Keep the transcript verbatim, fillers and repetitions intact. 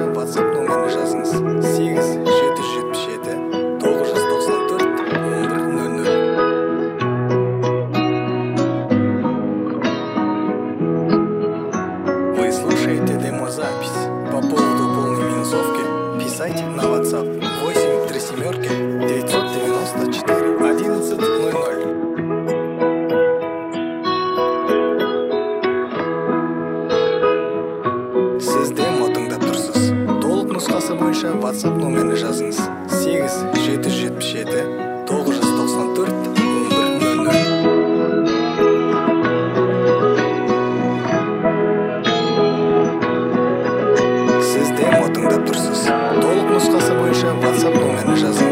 WhatsApp нөмірін жазыңыз. сегіз жеті жүз жетпіс жеті тоғыз жүз тоқсан төрт он бір нөл нөл. Вы слушаете демозапись. По поводу полной минусовки писайте на WhatsApp восемь три семерки девятьсот девяносто четыре одиннадцать ноль ноль. Сіз демо тыңдап тұрсыз. Толық нұсқасы бойынша WhatsApp нөмірін жазыңыз. сегіз жеті жүз жетпіс жеті тоғыз жүз тоқсан төрт он бір нөл нөл. Сіз демо тыңдап тұрсыз. Толық нұсқасы бойынша WhatsApp нөмірін жазыңыз.